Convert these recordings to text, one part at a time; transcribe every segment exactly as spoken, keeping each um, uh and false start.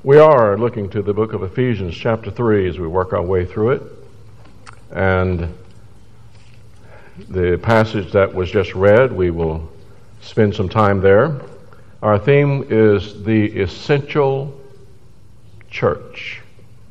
We are looking to the book of Ephesians chapter three as we work our way through it. And the passage that was just read, we will spend some time there. Our theme is the essential church.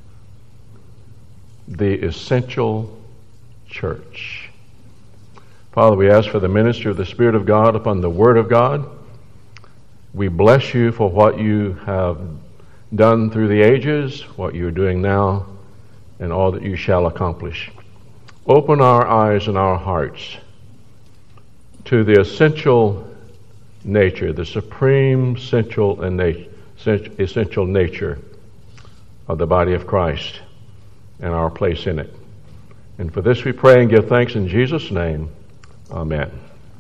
The essential church. Father, we ask for the ministry of the Spirit of God upon the Word of God. We bless you for what you have done through the ages, what you're doing now, and all that you shall accomplish. Open our eyes and our hearts to the essential nature, the supreme essential and nat- essential nature of the body of Christ and our place in it. And for this we pray and give thanks in Jesus' name. Amen.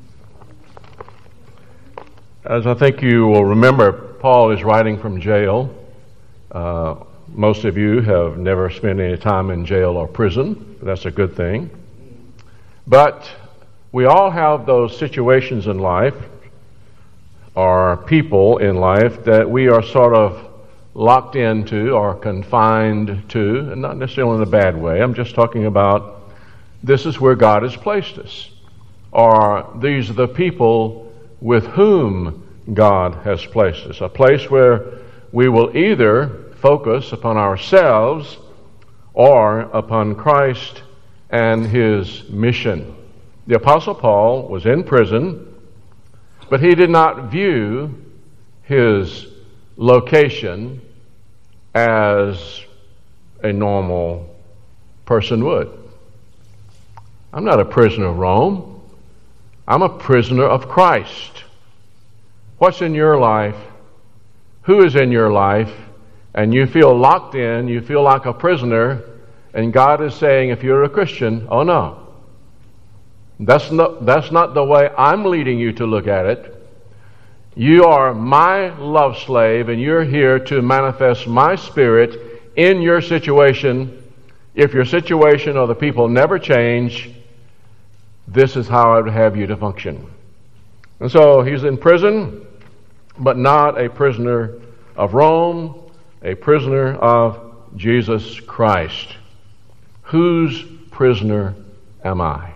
As I think you will remember, Paul is writing from jail. Uh, most of you have never spent any time in jail or prison. That's a good thing. But we all have those situations in life, or people in life, that we are sort of locked into or confined to, and not necessarily in a bad way. I'm just talking about this is where God has placed us, or these are the people with whom God has placed us. A place where we will either focus upon ourselves or upon Christ and His mission. The Apostle Paul was in prison, but he did not view his location as a normal person would. I'm not a prisoner of Rome. I'm a prisoner of Christ. What's in your life? Who is in your life? And you feel locked in, you feel like a prisoner, and God is saying, if you're a Christian, oh no. That's not, that's not the way I'm leading you to look at it. You are my love slave, and you're here to manifest my Spirit in your situation. If your situation or the people never change, this is how I would have you to function. And so he's in prison, but not a prisoner of Rome, a prisoner of Jesus Christ. Whose prisoner am I?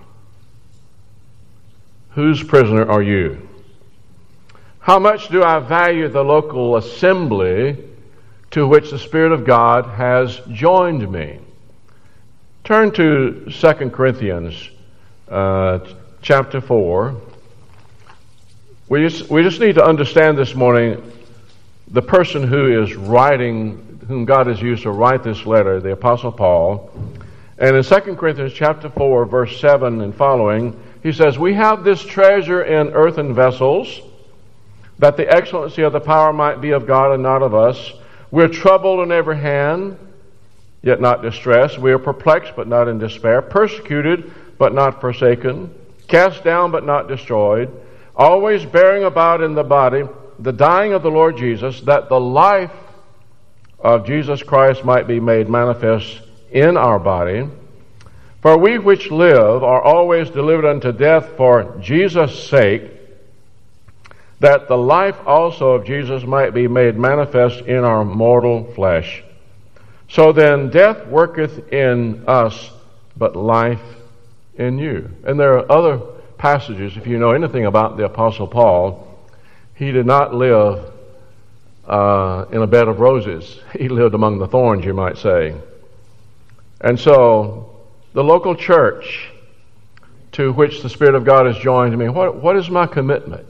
Whose prisoner are you? How much do I value the local assembly to which the Spirit of God has joined me? Turn to Second Corinthians uh, chapter four. We just, we just need to understand this morning the person who is writing, whom God has used to write this letter, the Apostle Paul. And in Second Corinthians chapter four, verse seven and following, he says, "We have this treasure in earthen vessels, that the excellency of the power might be of God and not of us. We're troubled on every hand, yet not distressed. We are perplexed, but not in despair. Persecuted, but not forsaken. Cast down, but not destroyed. Always bearing about in the body the dying of the Lord Jesus, that the life of Jesus Christ might be made manifest in our body. For we which live are always delivered unto death for Jesus' sake, that the life also of Jesus might be made manifest in our mortal flesh. So then death worketh in us, but life in you." And there are other passages, if you know anything about the Apostle Paul, he did not live uh, in a bed of roses. He lived among the thorns, you might say. And so, the local church to which the Spirit of God has joined me, what, what is my commitment?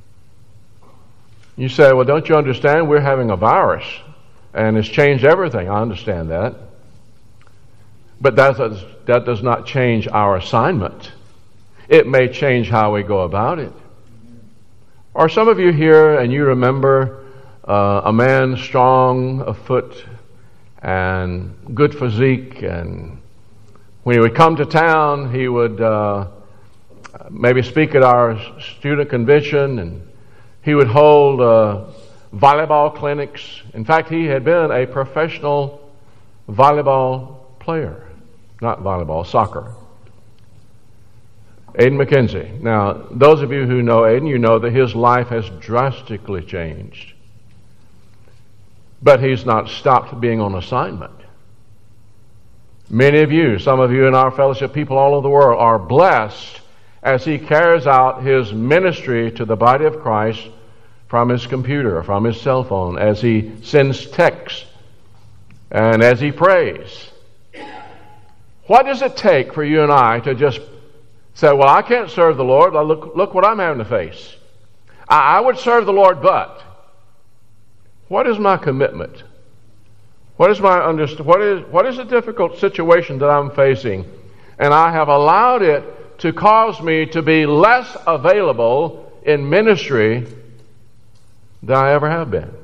You say, well, don't you understand? We're having a virus, and it's changed everything. I understand that. But that does, that does not change our assignment. It may change how we go about it. Are some of you here and you remember uh, a man strong of foot and good physique, and when he would come to town, he would uh, maybe speak at our student convention, and he would hold uh, volleyball clinics. In fact, he had been a professional volleyball player, not volleyball, soccer. Aiden McKenzie. Now, those of you who know Aiden, you know that his life has drastically changed. But he's not stopped being on assignment. Many of you, some of you in our fellowship, people all over the world, are blessed as he carries out his ministry to the body of Christ from his computer or from his cell phone, as he sends texts and as he prays. What does it take for you and I to just say, well, I can't serve the Lord. Look, look what I'm having to face. I, I would serve the Lord, but what is my commitment? What is my underst- what is what is the difficult situation that I'm facing? And I have allowed it to cause me to be less available in ministry than I ever have been.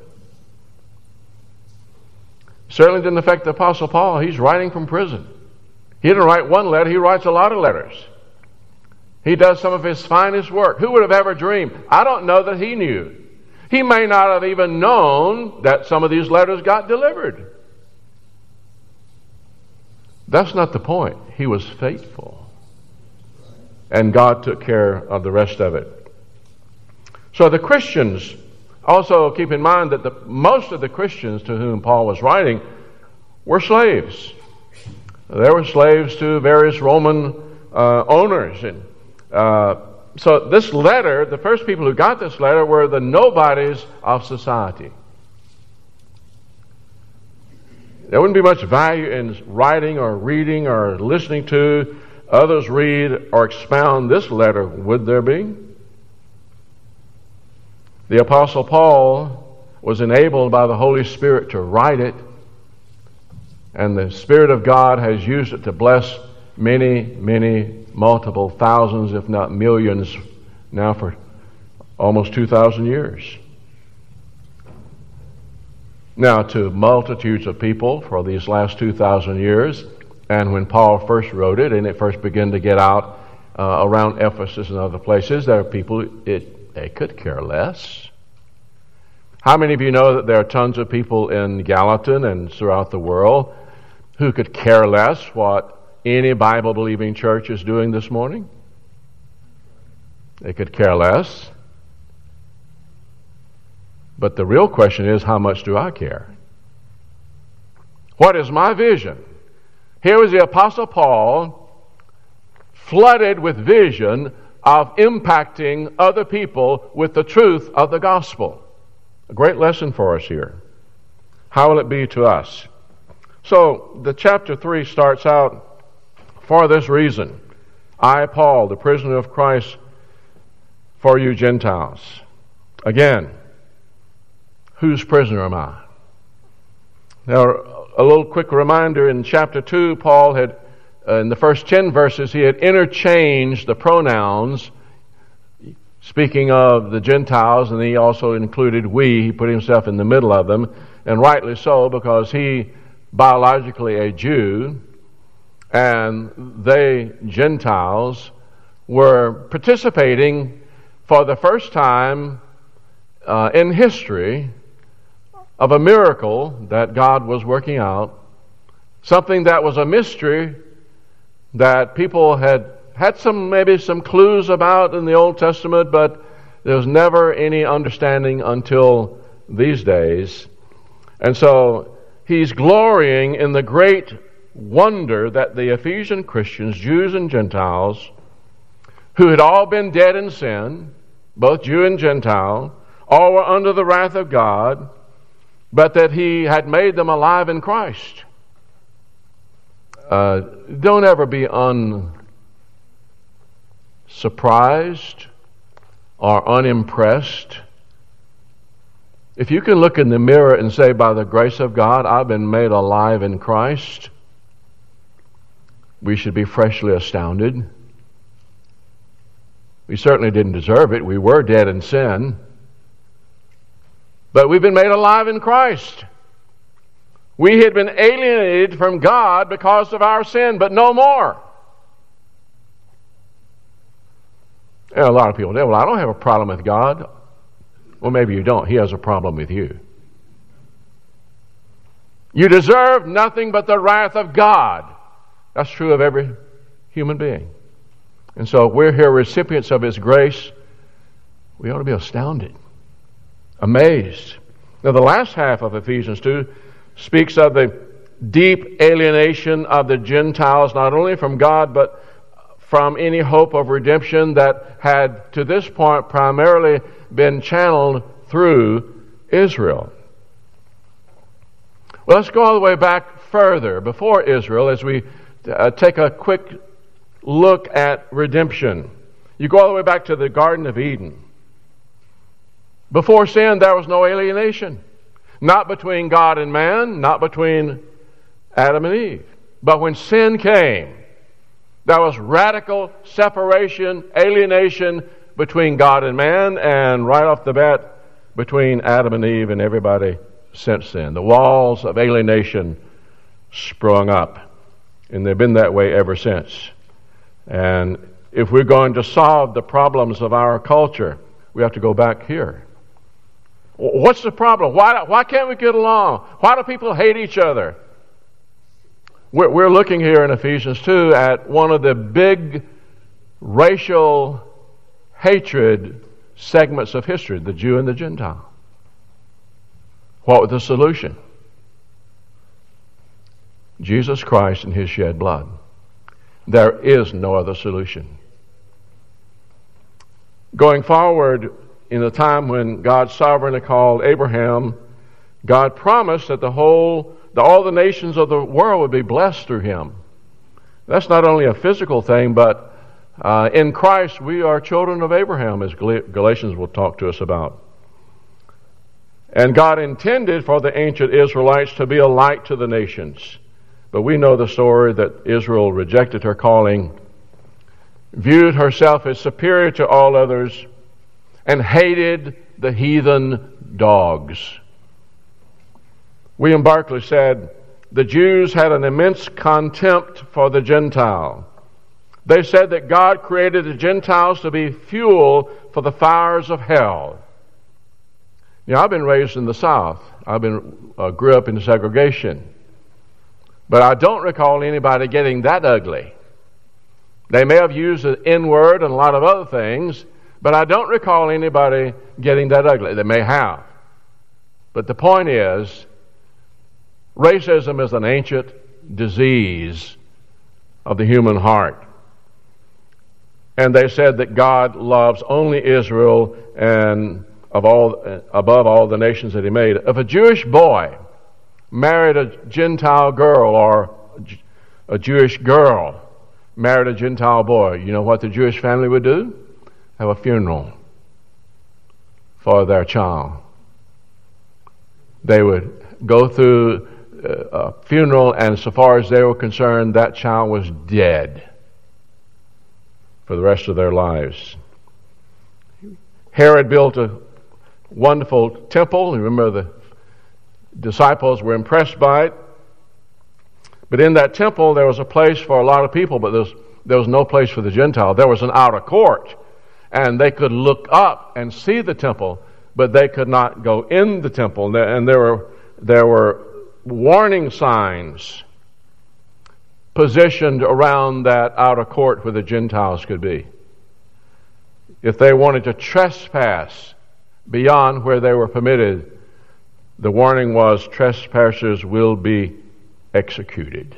Certainly didn't affect the Apostle Paul. He's writing from prison. He didn't write one letter, he writes a lot of letters. He does some of his finest work. Who would have ever dreamed? I don't know that he knew. He may not have even known that some of these letters got delivered. That's not the point. He was faithful. And God took care of the rest of it. So the Christians, also keep in mind that the, most of the Christians to whom Paul was writing were slaves. They were slaves to various Roman uh, owners. And uh, so this letter, the first people who got this letter were the nobodies of society. There wouldn't be much value in writing or reading or listening to others read or expound this letter, would there be? The Apostle Paul was enabled by the Holy Spirit to write it, and the Spirit of God has used it to bless many, many, multiple thousands, if not millions, now for almost two thousand years. Now, to multitudes of people for these last two thousand years, and when Paul first wrote it, and it first began to get out uh, around Ephesus and other places, there are people, it, they could care less. How many of you know that there are tons of people in Gallatin and throughout the world who could care less what any Bible-believing church is doing this morning? They could care less. But the real question is, how much do I care? What is my vision? Here was the Apostle Paul, flooded with vision of impacting other people with the truth of the gospel. A great lesson for us here. How will it be to us? So, the chapter three starts out, for this reason, I, Paul, the prisoner of Christ, for you Gentiles. Again, whose prisoner am I? Now, a little quick reminder, in chapter two, Paul had, uh, in the first ten verses, he had interchanged the pronouns, speaking of the Gentiles, and he also included we. He put himself in the middle of them, and rightly so, because he, biologically a Jew, and they, Gentiles, were participating for the first time uh, in history of a miracle that God was working out, something that was a mystery that people had had some, maybe some clues about in the Old Testament, but there was never any understanding until these days. And so he's glorying in the great wonder that the Ephesian Christians, Jews and Gentiles, who had all been dead in sin, both Jew and Gentile, all were under the wrath of God, but that he had made them alive in Christ. Uh, don't ever be unsurprised or unimpressed. If you can look in the mirror and say, by the grace of God, I've been made alive in Christ, we should be freshly astounded. We certainly didn't deserve it. We were dead in sin. But we've been made alive in Christ. We had been alienated from God because of our sin, but no more. And a lot of people say, well, I don't have a problem with God. Well, maybe you don't. He has a problem with you. You deserve nothing but the wrath of God. That's true of every human being. And so if we're here recipients of His grace, we ought to be astounded, amazed. Now, the last half of Ephesians two speaks of the deep alienation of the Gentiles, not only from God, but from any hope of redemption that had, to this point, primarily been channeled through Israel. Well, let's go all the way back further, before Israel, as we uh, take a quick look at redemption. You go all the way back to the Garden of Eden. Before sin, there was no alienation. Not between God and man, not between Adam and Eve. But when sin came, there was radical separation, alienation between God and man, and right off the bat, between Adam and Eve and everybody since then. The walls of alienation sprung up, and they've been that way ever since. And if we're going to solve the problems of our culture, we have to go back here. What's the problem? Why, why can't we get along? Why do people hate each other? We're, we're looking here in Ephesians two at one of the big racial hatred segments of history, the Jew and the Gentile. What was the solution? Jesus Christ and His shed blood. There is no other solution. Going forward, in the time when God sovereignly called Abraham, God promised that the whole, that all the nations of the world would be blessed through him. That's not only a physical thing, but uh, in Christ we are children of Abraham, as Galatians will talk to us about. And God intended for the ancient Israelites to be a light to the nations. But we know the story that Israel rejected her calling, viewed herself as superior to all others, and hated the heathen dogs. William Barclay said, the Jews had an immense contempt for the Gentile. They said that God created the Gentiles to be fuel for the fires of hell. You know, I've been raised in the South. I've been uh, grew up in segregation. But I don't recall anybody getting that ugly. They may have used the N-word and a lot of other things, but I don't recall anybody getting that ugly. They may have. But the point is, racism is an ancient disease of the human heart. And they said that God loves only Israel and of all, above all the nations that He made. If a Jewish boy married a Gentile girl, or a Jewish girl married a Gentile boy, you know what the Jewish family would do? Have a funeral for their child. They would go through a funeral, and so far as they were concerned, that child was dead for the rest of their lives. Herod built a wonderful temple. Remember, the disciples were impressed by it. But in that temple, there was a place for a lot of people, but there was, there was no place for the Gentile. There was an outer court, and they could look up and see the temple, but they could not go in the temple. And there were there were warning signs positioned around that outer court where the Gentiles could be. If they wanted to trespass beyond where they were permitted, the warning was, trespassers will be executed.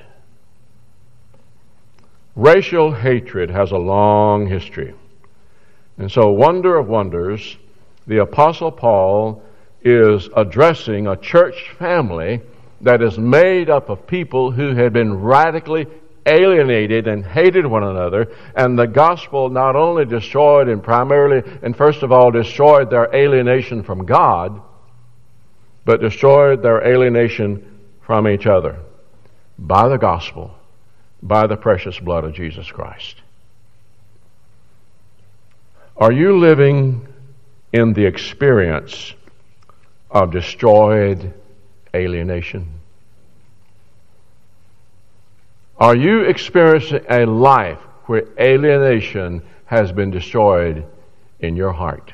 Racial hatred has a long history. And so, wonder of wonders, the Apostle Paul is addressing a church family that is made up of people who had been radically alienated and hated one another, and the gospel not only destroyed and primarily and first of all destroyed their alienation from God, but destroyed their alienation from each other by the gospel, by the precious blood of Jesus Christ. Are you living in the experience of destroyed alienation? Are you experiencing a life where alienation has been destroyed in your heart?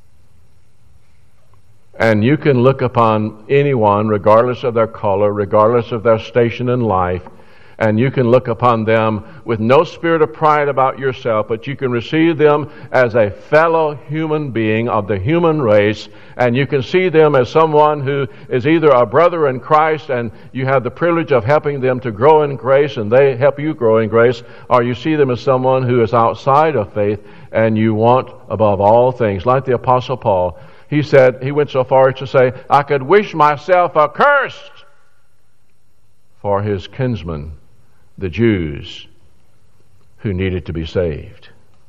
And you can look upon anyone, regardless of their color, regardless of their station in life, And you can look upon them with no spirit of pride about yourself, but you can receive them as a fellow human being of the human race, and you can see them as someone who is either a brother in Christ and you have the privilege of helping them to grow in grace and they help you grow in grace, or you see them as someone who is outside of faith and you want above all things. Like the Apostle Paul, he said, he went so far as to say, I could wish myself accursed for his kinsmen, the Jews, who needed to be saved.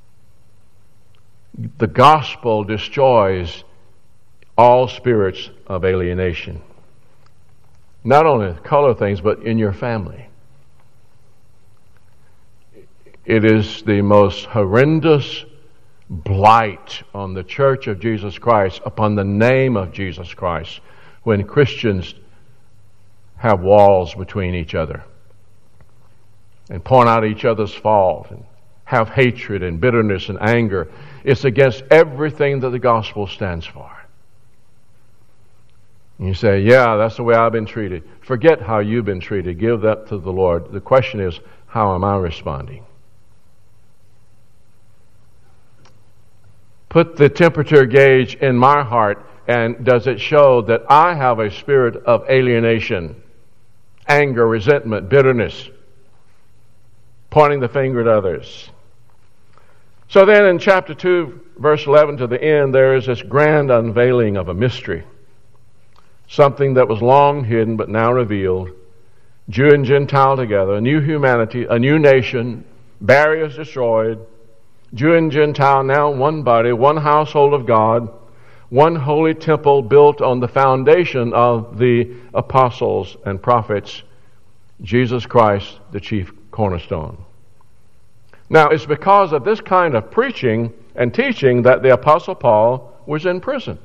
The gospel destroys all spirits of alienation. Not only color things, but in your family. It is the most horrendous blight on the church of Jesus Christ, upon the name of Jesus Christ, when Christians have walls between each other and point out each other's fault and have hatred and bitterness and anger. It's against everything that the gospel stands for. And you say, yeah, that's the way I've been treated. Forget how you've been treated. Give that to the Lord. The question is, how am I responding? Put the temperature gauge in my heart, and does it show that I have a spirit of alienation, anger, resentment, bitterness, pointing the finger at others? So then in chapter two, verse eleven to the end, there is this grand unveiling of a mystery. Something that was long hidden but now revealed. Jew and Gentile together, a new humanity, a new nation, barriers destroyed. Jew and Gentile now one body, one household of God, one holy temple built on the foundation of the apostles and prophets, Jesus Christ, the chief cornerstone. Now, it's because of this kind of preaching and teaching that the Apostle Paul was in prison.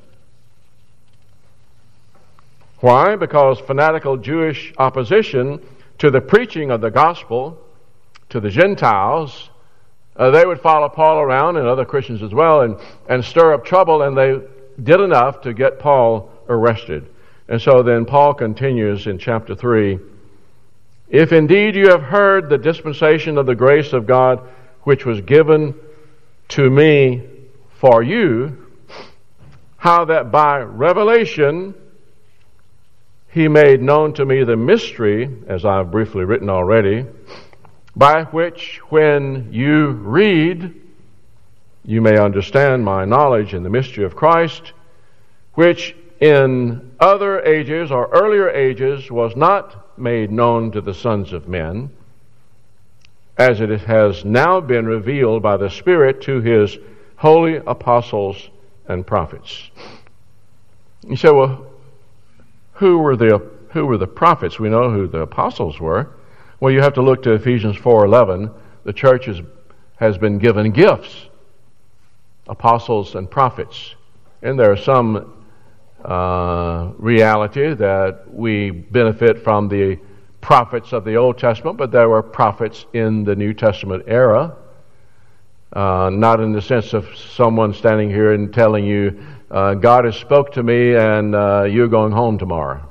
Why? Because fanatical Jewish opposition to the preaching of the gospel to the Gentiles, uh, they would follow Paul around, and other Christians as well, and, and stir up trouble, and they did enough to get Paul arrested. And so then Paul continues in chapter three, if indeed you have heard the dispensation of the grace of God which was given to me for you, how that by revelation he made known to me the mystery, as I've briefly written already, by which when you read, you may understand my knowledge in the mystery of Christ, which in other ages or earlier ages was not made known to the sons of men, as it has now been revealed by the Spirit to his holy apostles and prophets. You say, well, who were the who were the prophets? We know who the apostles were. Well, you have to look to Ephesians four eleven. The church is, has been given gifts, apostles and prophets. And there are some uh, reality that we benefit from the prophets of the Old Testament, but there were prophets in the New Testament era. Uh, not in the sense of someone standing here and telling you, uh, God has spoke to me and uh, you're going home tomorrow.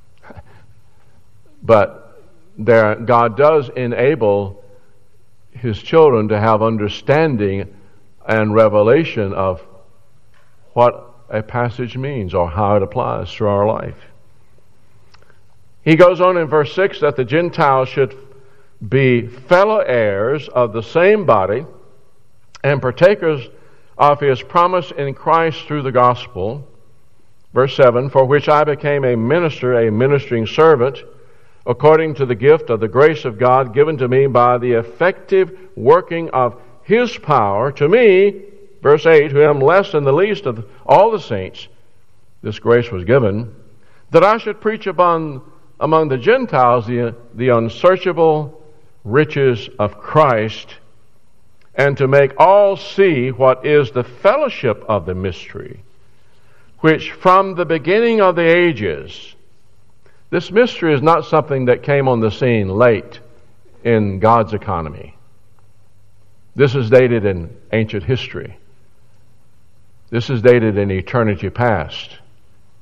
But there, God does enable his children to have understanding and revelation of what a passage means or how it applies to our life. He goes on in verse six that the Gentiles should be fellow heirs of the same body and partakers of his promise in Christ through the gospel. Verse seven, for which I became a minister, a ministering servant, according to the gift of the grace of God given to me by the effective working of his power. To me, verse eight, who am less than the least of all the saints, this grace was given, that I should preach upon among the Gentiles the, the unsearchable riches of Christ, and to make all see what is the fellowship of the mystery, which from the beginning of the ages, this mystery is not something that came on the scene late in God's economy. This is dated in ancient history. This is dated in eternity past.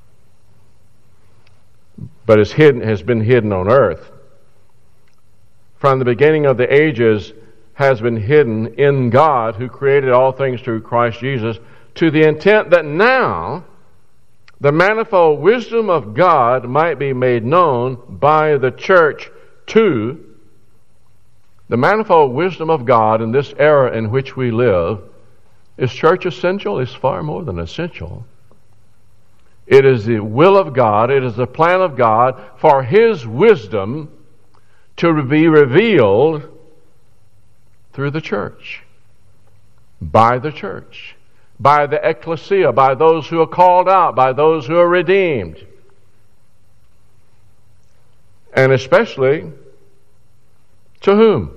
But it's hidden, has been hidden on earth from the beginning of the ages has been hidden in God, who created all things through Christ Jesus, to the intent that now the manifold wisdom of God might be made known by the church to the manifold wisdom of God in this era in which we live. Is church essential? It's far more than essential. It is the will of God, it is the plan of God for His wisdom to be revealed through the church, by the church, by the ecclesia, by those who are called out, by those who are redeemed. And especially to whom?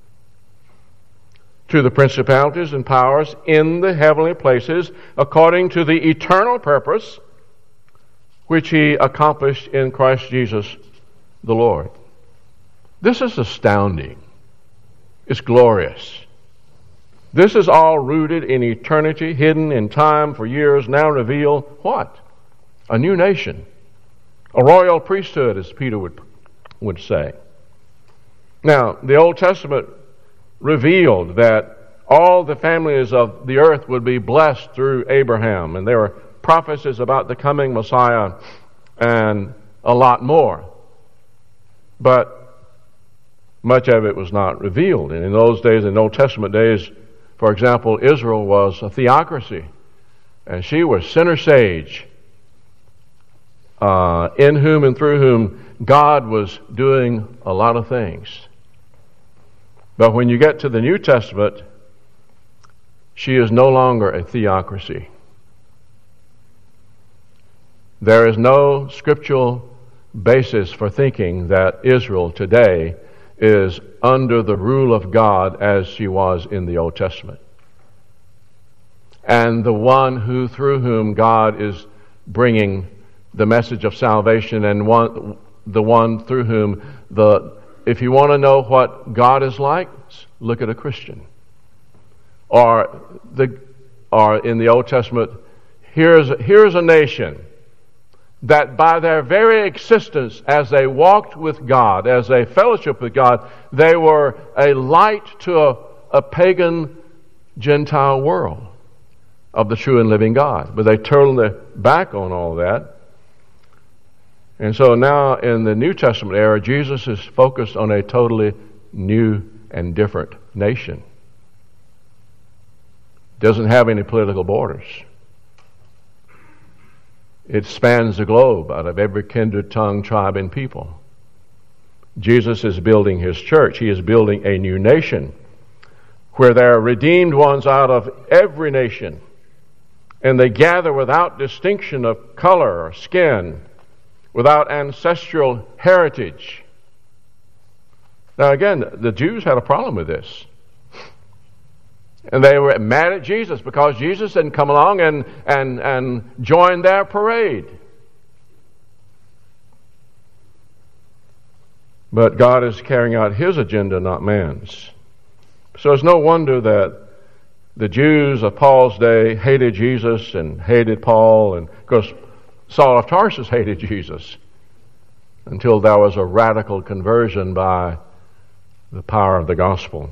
To the principalities and powers in the heavenly places, according to the eternal purpose which He accomplished in Christ Jesus the Lord. This is astounding. It's glorious. This is all rooted in eternity, hidden in time for years, now revealed what? A new nation. A royal priesthood, as Peter would, would say. Now, the Old Testament revealed that all the families of the earth would be blessed through Abraham, and there were prophecies about the coming Messiah and a lot more. But much of it was not revealed. And in those days, in the Old Testament days, for example, Israel was a theocracy, and she was center stage, uh, in whom and through whom God was doing a lot of things. But when you get to the New Testament, she is no longer a theocracy. There is no scriptural basis for thinking that Israel today is under the rule of God as she was in the Old Testament. And the one who, through whom God is bringing the message of salvation, and one, the one through whom the, if you want to know what God is like, look at a Christian. Or the, or in the Old Testament, here's here's a nation that by their very existence, as they walked with God, as they fellowship with God, they were a light to a, a pagan Gentile world of the true and living God. But they turned their back on all that. And so now in the New Testament era, Jesus is focused on a totally new and different nation. Doesn't have any political borders. It spans the globe out of every kindred, tongue, tribe, and people. Jesus is building His church. He is building a new nation where there are redeemed ones out of every nation, and they gather without distinction of color or skin, without ancestral heritage. Now again, the Jews had a problem with this. And they were mad at Jesus because Jesus didn't come along and, and, and join their parade. But God is carrying out His agenda, not man's. So it's no wonder that the Jews of Paul's day hated Jesus and hated Paul, and of course Saul of Tarsus hated Jesus until there was a radical conversion by the power of the gospel.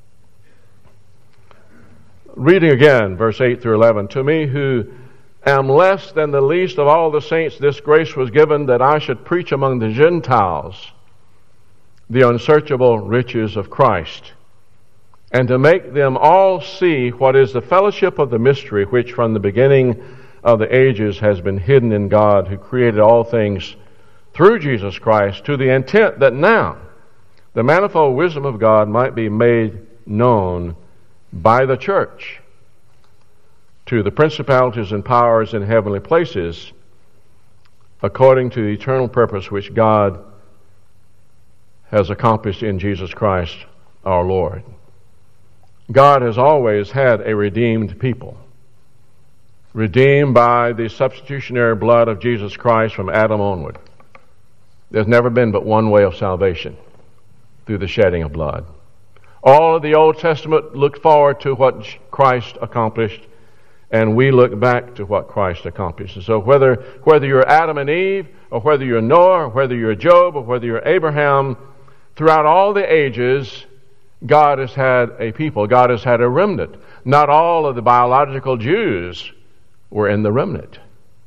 Reading again, verse eight through eleven. To me, who am less than the least of all the saints, this grace was given that I should preach among the Gentiles the unsearchable riches of Christ, and to make them all see what is the fellowship of the mystery which from the beginning of the ages has been hidden in God, who created all things through Jesus Christ, to the intent that now the manifold wisdom of God might be made known by the church to the principalities and powers in heavenly places, according to the eternal purpose which God has accomplished in Jesus Christ our Lord. God has always had a redeemed people, redeemed by the substitutionary blood of Jesus Christ from Adam onward. There's never been but one way of salvation, through the shedding of blood. All of the Old Testament looked forward to what Christ accomplished, and we look back to what Christ accomplished. And so whether whether you're Adam and Eve, or whether you're Noah, or whether you're Job, or whether you're Abraham, throughout all the ages, God has had a people. God has had a remnant. Not all of the biological Jews were in the remnant.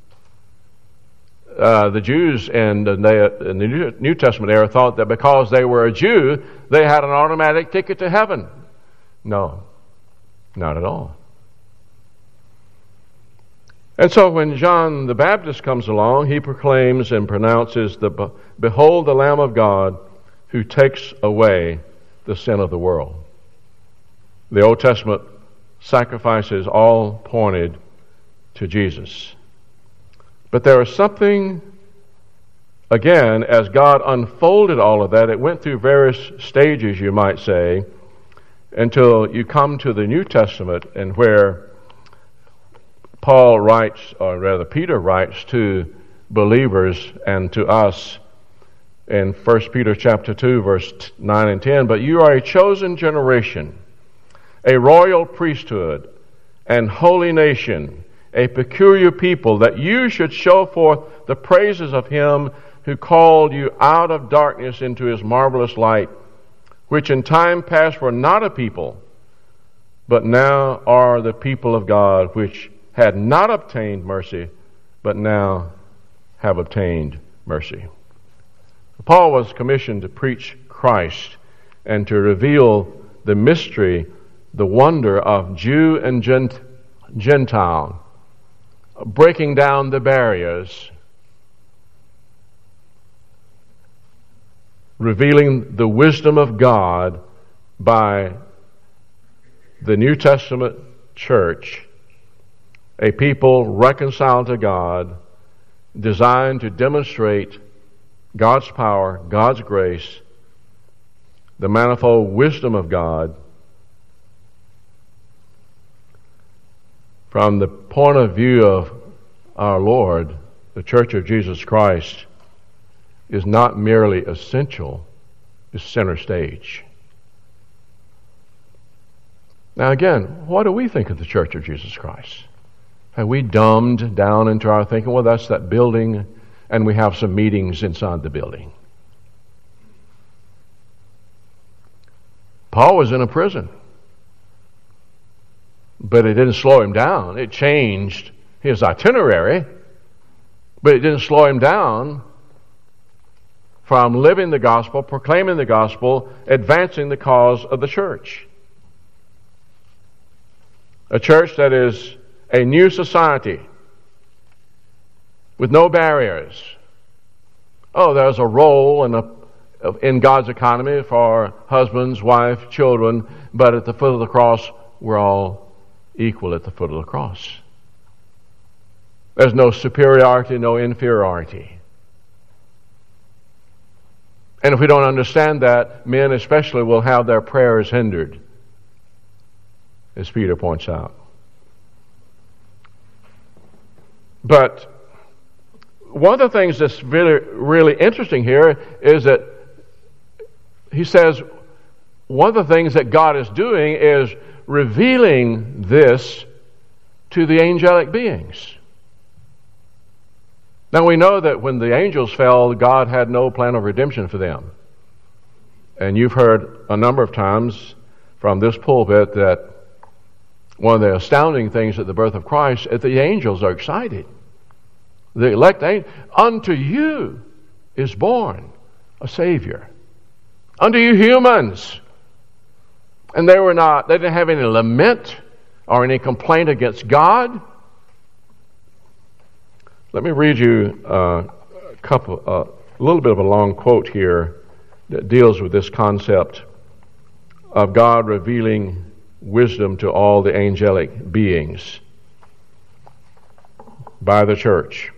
Uh, the Jews in the, in the New Testament era thought that because they were a Jew, they had an automatic ticket to heaven. No, not at all. And so when John the Baptist comes along, he proclaims and pronounces, the "Behold the Lamb of God who takes away the sin of the world." The Old Testament sacrifices all pointed to Jesus. But there is something, again, as God unfolded all of that, it went through various stages, you might say, until you come to the New Testament, and where Paul writes, or rather Peter writes to believers and to us in First Peter chapter two, verse nine and ten, "But you are a chosen generation, a royal priesthood, and holy nation, a peculiar people, that you should show forth the praises of him who called you out of darkness into his marvelous light, which in time past were not a people, but now are the people of God, which had not obtained mercy, but now have obtained mercy." Paul was commissioned to preach Christ and to reveal the mystery, the wonder of Jew and Gent- Gentile, breaking down the barriers, revealing the wisdom of God by the New Testament church, a people reconciled to God, designed to demonstrate God's power, God's grace, the manifold wisdom of God, from the point of view of our Lord. The Church of Jesus Christ is not merely essential, it's center stage. Now again, what do we think of the Church of Jesus Christ? Have we dumbed down into our thinking, well, that's that building, and we have some meetings inside the building? Paul was in a prison, but it didn't slow him down. It changed his itinerary, but it didn't slow him down from living the gospel, proclaiming the gospel, advancing the cause of the church. A church that is a new society with no barriers. Oh, there's a role in, a, in God's economy for husbands, wives, children, but at the foot of the cross, we're all equal at the foot of the cross. There's no superiority, no inferiority. And if we don't understand that, men especially will have their prayers hindered, as Peter points out. But one of the things that's really, really interesting here is that he says one of the things that God is doing is revealing this to the angelic beings. Now we know that when the angels fell, God had no plan of redemption for them. And you've heard a number of times from this pulpit that one of the astounding things at the birth of Christ is the angels are excited. The elect angels, unto you is born a Savior. Unto you humans. And they were not, they didn't have any lament or any complaint against God. Let me read you uh, a couple, uh, a little bit of a long quote here that deals with this concept of God revealing wisdom to all the angelic beings by the church.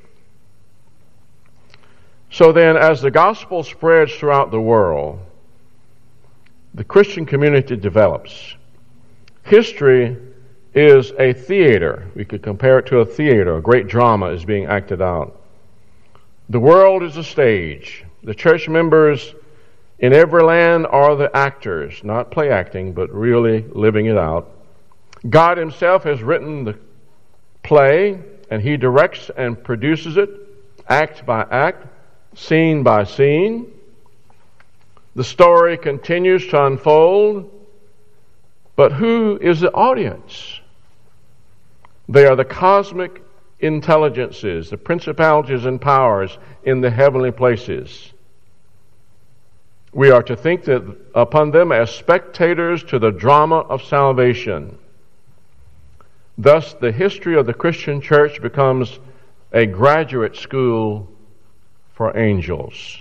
So then, as the gospel spreads throughout the world, the Christian community develops. History is a theater. We could compare it to a theater. A great drama is being acted out. The world is a stage. The church members in every land are the actors, not play acting, but really living it out. God himself has written the play, and he directs and produces it, act by act, scene by scene. The story continues to unfold, but who is the audience? They are the cosmic intelligences, the principalities and powers in the heavenly places. We are to think that upon them as spectators to the drama of salvation. Thus, the history of the Christian church becomes a graduate school for angels.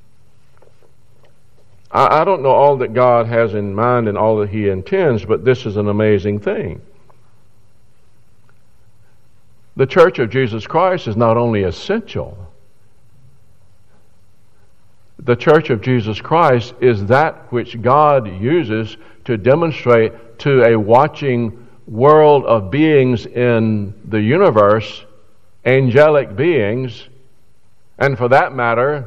I, I don't know all that God has in mind and all that He intends, but this is an amazing thing. The church of Jesus Christ is not only essential, the church of Jesus Christ is that which God uses to demonstrate to a watching world of beings in the universe, angelic beings, and for that matter,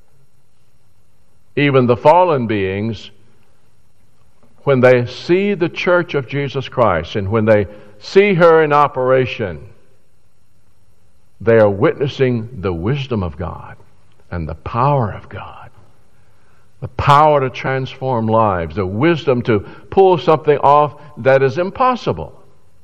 even the fallen beings, when they see the church of Jesus Christ and when they see her in operation, they are witnessing the wisdom of God and the power of God. The power to transform lives, the wisdom to pull something off that is impossible.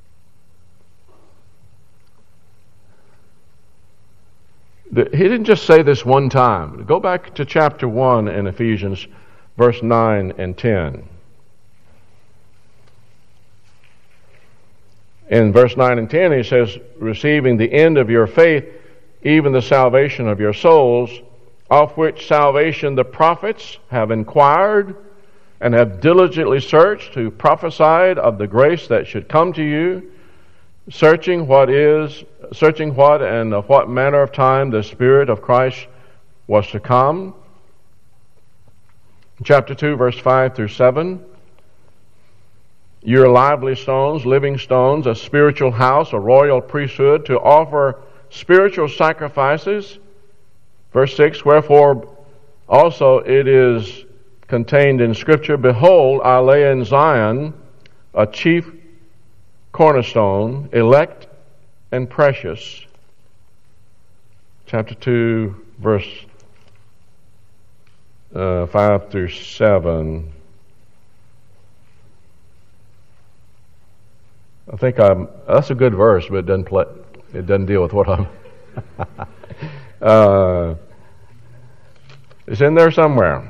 The, he didn't just say this one time. Go back to chapter one in Ephesians, verse nine and ten. In verse nine and ten, he says, receiving the end of your faith, even the salvation of your souls, of which salvation the prophets have inquired and have diligently searched, who prophesied of the grace that should come to you, searching what is, searching what and of what manner of time the Spirit of Christ was to come. Chapter two, verse five through seven. You're lively stones, living stones, a spiritual house, a royal priesthood, to offer spiritual sacrifices. Verse six, wherefore also it is contained in Scripture, behold, I lay in Zion a chief cornerstone, elect and precious. Chapter two, verse uh, five through seven. I think I'm, that's a good verse, but it doesn't play, it doesn't deal with what I'm. uh, it's in there somewhere.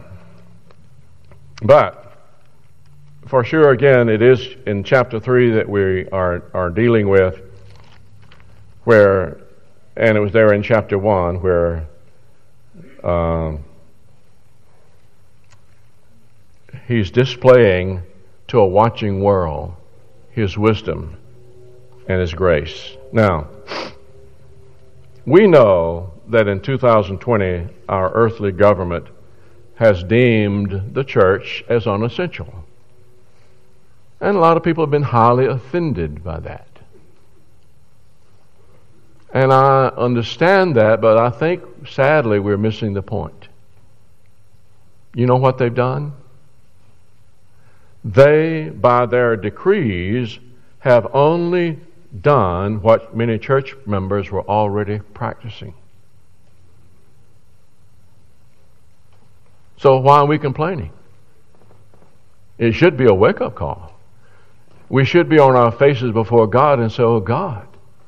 But for sure, again, it is in chapter three that we are are dealing with, where, and it was there in chapter one where um, he's displaying to a watching world His wisdom and His grace. Now, we know that in two thousand twenty, our earthly government has deemed the church as unessential. And a lot of people have been highly offended by that. And I understand that, but I think, sadly, we're missing the point. You know what they've done? They, by their decrees, have only done what many church members were already practicing. So why are we complaining? It should be a wake-up call. We should be on our faces before God and say, oh God,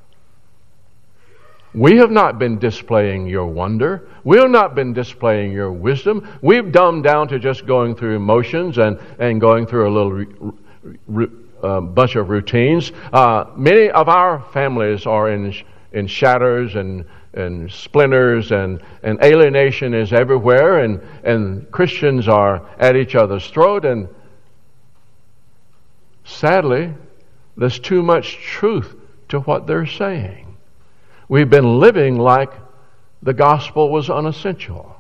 we have not been displaying your wonder. We have not been displaying your wisdom. We've dumbed down to just going through emotions and, and going through a little re, re, uh, bunch of routines. Uh, many of our families are in in shatters and, and splinters, and, and alienation is everywhere, and, and Christians are at each other's throat, and sadly, there's too much truth to what they're saying. We've been living like the gospel was unessential,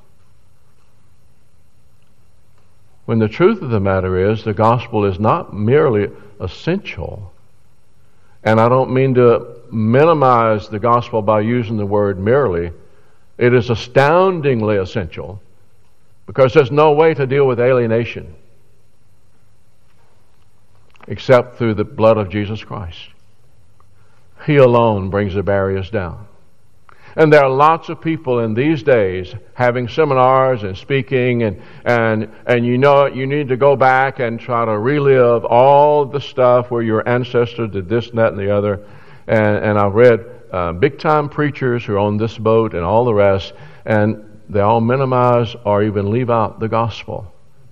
when the truth of the matter is the gospel is not merely essential. And I don't mean to minimize the gospel by using the word merely. It is astoundingly essential, because there's no way to deal with alienation except through the blood of Jesus Christ. He alone brings the barriers down. And there are lots of people in these days having seminars and speaking, and and and you know you need to go back and try to relive all the stuff where your ancestor did this and that and the other. And and I've read uh, big time preachers who are on this boat and all the rest, and they all minimize or even leave out the gospel.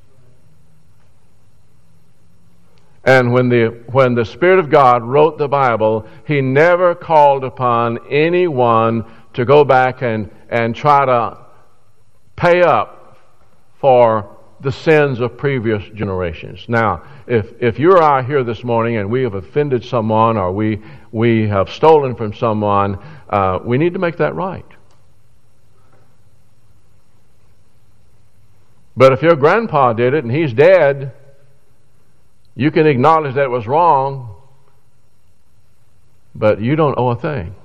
And when the when the Spirit of God wrote the Bible, He never called upon anyone to go back and, and try to pay up for the sins of previous generations. Now, if if you or I here this morning and we have offended someone or we we have stolen from someone, uh, we need to make that right. But if your grandpa did it and he's dead, you can acknowledge that it was wrong, but you don't owe a thing.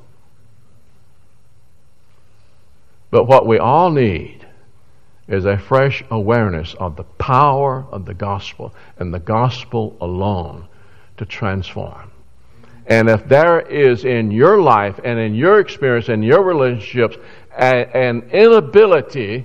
But what we all need is a fresh awareness of the power of the gospel and the gospel alone to transform. And if there is in your life and in your experience and your relationships an inability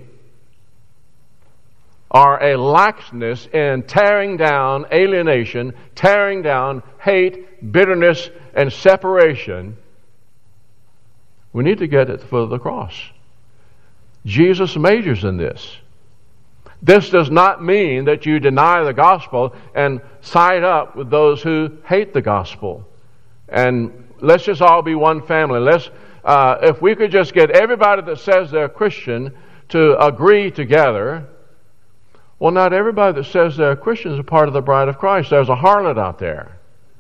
or a laxness in tearing down alienation, tearing down hate, bitterness, and separation, we need to get at the foot of the cross. Jesus majors in this. This does not mean that you deny the gospel and side up with those who hate the gospel. And let's just all be one family. Let's, uh, if we could just get everybody that says they're Christian to agree together. Well, not everybody that says they're Christians is a part of the bride of Christ. There's a harlot out there.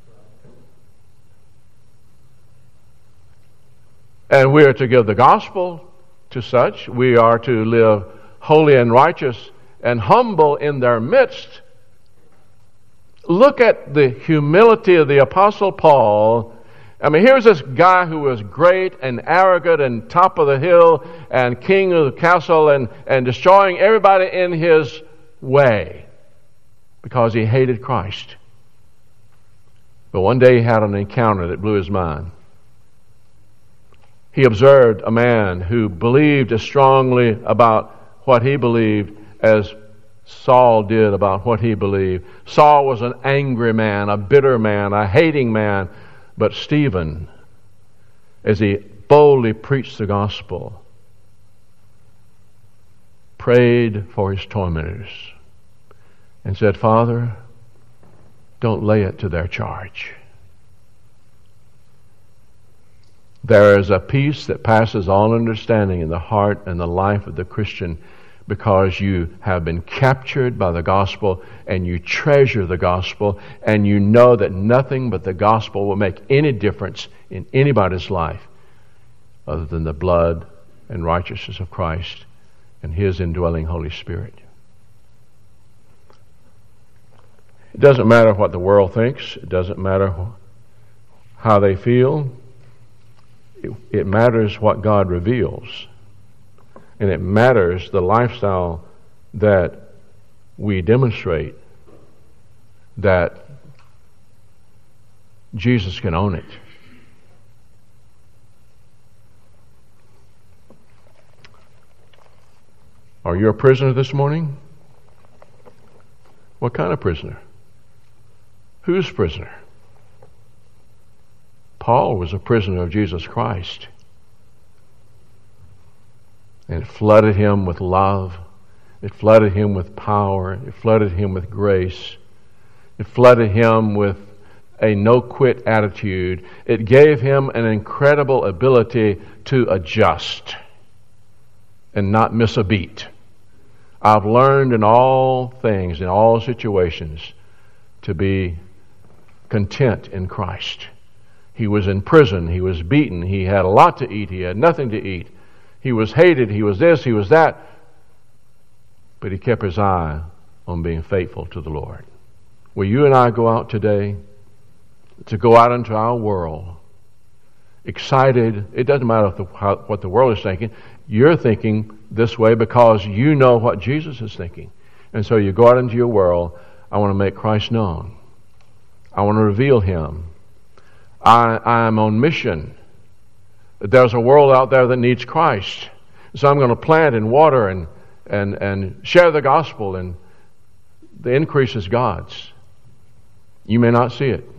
And we are to give the gospel to such. We are to live holy and righteous and humble in their midst. Look at the humility of the Apostle Paul. I mean, here's this guy who was great and arrogant and top of the hill and king of the castle and, and destroying everybody in his way because he hated Christ. But one day he had an encounter that blew his mind. He observed a man who believed as strongly about what he believed as Saul did about what he believed. Saul was an angry man, a bitter man, a hating man. But Stephen, as he boldly preached the gospel, prayed for his tormentors and said, Father, don't lay it to their charge. There is a peace that passes all understanding in the heart and the life of the Christian because you have been captured by the gospel and you treasure the gospel and you know that nothing but the gospel will make any difference in anybody's life other than the blood and righteousness of Christ and His indwelling Holy Spirit. It doesn't matter what the world thinks. It doesn't matter how they feel. It, it matters what God reveals. And it matters the lifestyle that we demonstrate, that Jesus can own it. Are you a prisoner this morning? What kind of prisoner? Whose prisoner? Paul was a prisoner of Jesus Christ. And it flooded him with love. It flooded him with power. It flooded him with grace. It flooded him with a no-quit attitude. It gave him an incredible ability to adjust and not miss a beat. I've learned in all things, in all situations, to be content in Christ. He was in prison. He was beaten. He had a lot to eat. He had nothing to eat. He was hated. He was this. He was that. But he kept his eye on being faithful to the Lord. Will you and I go out today to go out into our world excited? It doesn't matter if the, how, what the world is thinking. You're thinking this way because you know what Jesus is thinking. And so you go out into your world. I want to make Christ known. I want to reveal Him. I, I am on mission. There's a world out there that needs Christ. So I'm going to plant and water and, and, and share the gospel, and the increase is God's. You may not see it.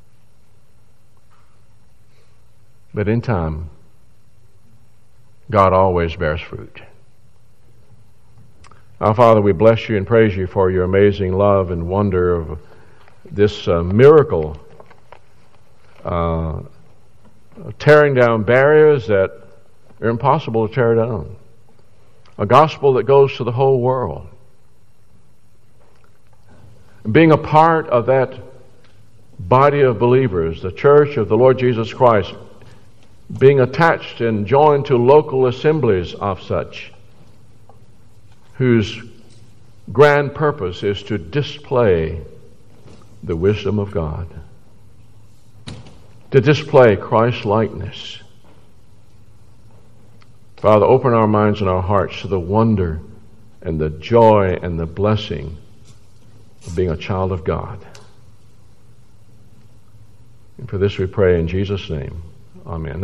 But in time, God always bears fruit. Our Father, we bless you and praise you for your amazing love and wonder of this uh, miracle, uh, tearing down barriers that are impossible to tear down. A gospel that goes to the whole world. Being a part of that body of believers, the church of the Lord Jesus Christ, being attached and joined to local assemblies of such, whose grand purpose is to display the wisdom of God, to display Christ-likeness. Father, open our minds and our hearts to the wonder and the joy and the blessing of being a child of God. And for this we pray in Jesus' name. Amen.